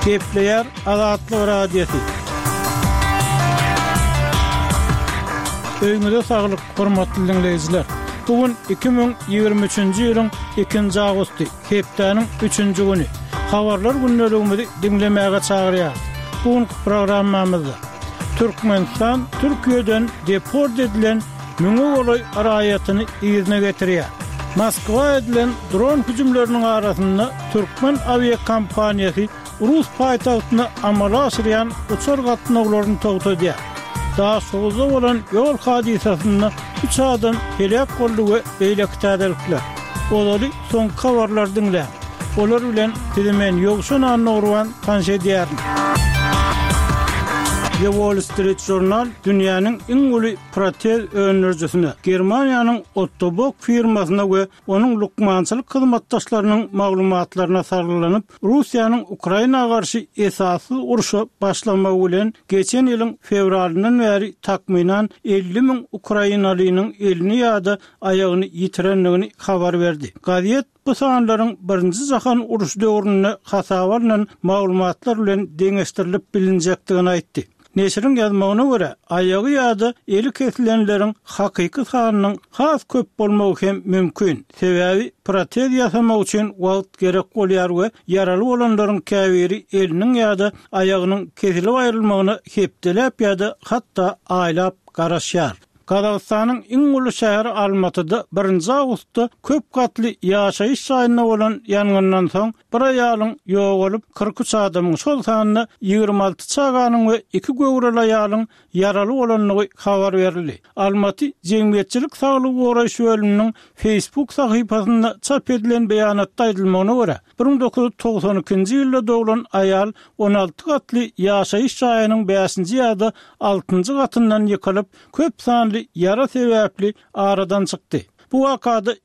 Kepler Azatlyk Radiosu. Öýüňizde saglyk, hormatly dinleýijiler. Bugün 2023-nji ýylyň 2-nji agusty, hepdeniň 3-nji güni. Habarlar günneligimizi dinlemäge çagyrýar. Bugün programmamyzda Türkmenistan Türkiýeden deport edilen müňe olay araýatyny ýerine getirýär. Moskwa edilen dron hüjümleriniň arasynda Türkmen aviakompaniýasy Rus paýtagtyna amala aşyrýan uçar gatnaglaryny togtadýar. Daha soğuzda olan yol hadisasında 3 adam helak boldy we eýlektädiler. Olary son habarlar dinle. Olar bilen dilemen ýokşun anlawan tanşedýär. The Wall Street Journal dünýäniň iň uly protez öňürjüsine Germaniýanyň Ottobock firmasyna we onuň lukmançylyk hyzmatdaşlarynyň maglumatlaryna sarylanyp Russiýanyň Ukrainaga garşy esasy uruşa başlamagy bilen geçen ýylyň fevralyndan bäri takminan 50.000 Ukrainalynyň elini ýa-da aýagyny ýitirenligini habar berdi. Gaziet bu sanlaryň birinji jahan uruş döwrüne hasabarlan maglumatlar bilen deňeşdirilip bilinjekdigini aýtdy. Neşrin ýazmagyna görä, aýagy ýa-da eli kesilenleriň hakyky sanynyň has köp bolmagy hem mümkin. Sebäbi protez ýasamak üçin wagt gerek bolýar we ýaraly bolanlaryň käbiri eliniň ýa-da aýagynyň kesilip aýrylmagyna hepdelep ýa-da hatda aýlap garaşýar. Kazakstanyň iň uly şäheri Almatyda 1-nji awgustda köp gatly ýaşaýyş saýyna bolan ýangyndan soň bir aýalyň ýok bolup 43 adamyň şol sanyna 26 çaganyň we 2 göwrel aýalyň ýaraly bolanlygy habar berildi. Almaty Jemgyýetçilik saglygy goraýş bölüminiň Facebook sahypasynda çap edilen beýanatda aýdylmagyna görä 1992-nji ýylda doglan aýal 16 gatly ýaşaýyş saýynyň 5-nji ýa-da 6-njy gatyndan ýykylyp köp sanly yara sebäpli aradan çykdy. Bu wakada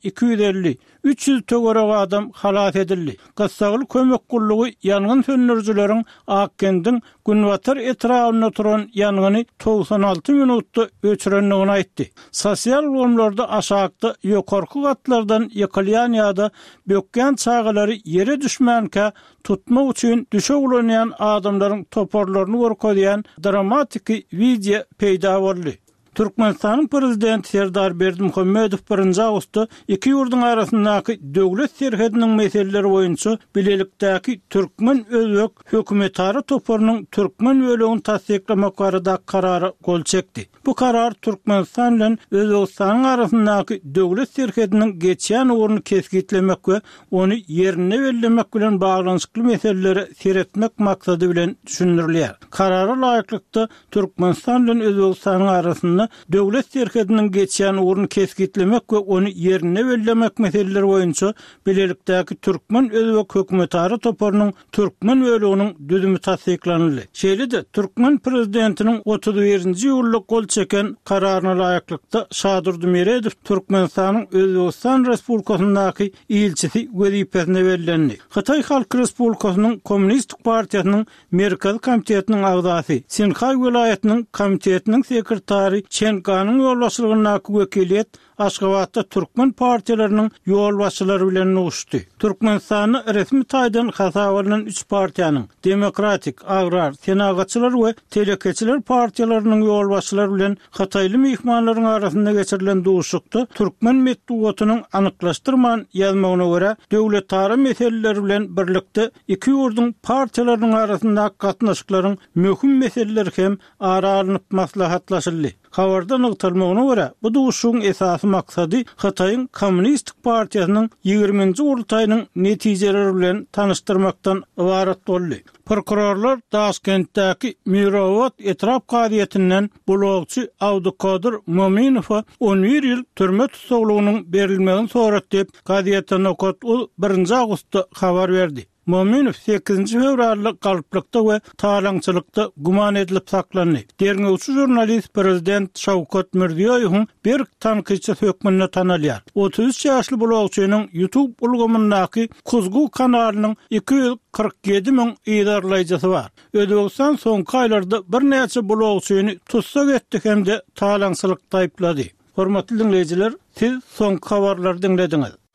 250-300 tögörek adam halat edildi. Gassagyl kömek gullugy ýangyn söndürjüleriň Akkendin Günwatar etrawyna turan ýangany 96 minutda öçürenligini aýtdy. Sosial bolumlarda aşakda ýokarky gatlardan ýykylýan ýa-da bökgen çağalary ýere düşmänkä tutmak üçin düşe ulanýan adamlaryň toporlaryny görkezýän dramatik video peýda boldy. Türkmenistanyň prezidenti Serdar Berdimuhammedow 1-nji awgustda iki ýurduň arasyndaky döwlet serhediniň meseleleri boýunça bilelikdäki Türkmen-Özbek hökümetary toparynyň Türkmen bölegini tasdiklamak barada karary gol çekdi. Bu karar Türkmenistan bilen Özbekistanyň arasyndaky döwlet serhediniň geçýän orny keskitlemek we ony ýerine bellemek bilen baglanşykly meseleleri seretmek maksady bilen düşündirilýär. Karara laýyklykda Türkmenistan bilen Özbekistanyň arasynda döwlet serhediniň geçýän orny keskitlemek we ony ýerine bellemek meseleleri boýunça bilelikdäki Türkmen-Özbek hökümetary toparynyň Türkmen böleginiň düzümi tasdiklandy. Şeýle-de Türkmen prezidentiniň 31-nji ýylda gol çeken kararyna laýyklykda Şadur Dumeredow Türkmenistanyň Özbekistan Respublikasyndaky ilçisi wezipesine bellendi. Hatay Halk Respublikasynyň Kommunistik Partiýasynyň Merkez Komitetiniň agzasy, Sinhay welaýatynyň komitetiniň sekretary Çenkanyň ýolbaşçylygyna wekiliýet Aşgabatda Türkmen partiýalarının ýolbaşçylary bilen uguşdy. Türkmenistany resmi taýdan hasabalynan 3 partiýanyň Demokratik, Agrar, Senagatçylar we Telekeçiler partiýalarynyň ýolbaşçylary bilen Hataýly mehmanlaryň arasynda geçirilen duşukda Türkmen medeniýetiniň anyklaşdyrman ýazmagyna görä döwletary meseleleri bilen birlikde iki ýurduň partiýalarynyň arasynda gatnaşyklaryň möhüm meseleleri hem ara alınıp maslahatlaşyldy. Habarda nykdylmagyna görä bu duşugyň esasy maksady Hataýyň Kommunistik Partiýasynyň 20-nji gurultaýynyň netijeleri bilen tanışdyrmakdan ibaret boldy. Prokurorlar Daşkentdäki Mirovot etrap gaziýetinden blogçy Awdukadir Mominowa 11 ýyl türme tutuklugynyň berilmegini sorat dep gaziýetden okat 1-nji awgustda habar berdi. Mominow 8-nji fevralda galyplykda we talaňçylykda guman edilip saklandy. Derňewçi jurnalist prezident Şawkat Mirziýowyň bir tanqyçy hökmüne tanalýar. 33 ýaşly blogçynyň YouTube ulgamyndaky Kuzgu kanalynyň 247.000 ýydarlaýjysy bar. Özbekistan soňky aýlarda bir näçe blogçyny tutsak etdi hem de talaňçylykda aýplady. Hormatly dinleýijiler, siz soňky habarlary dinlediňiz.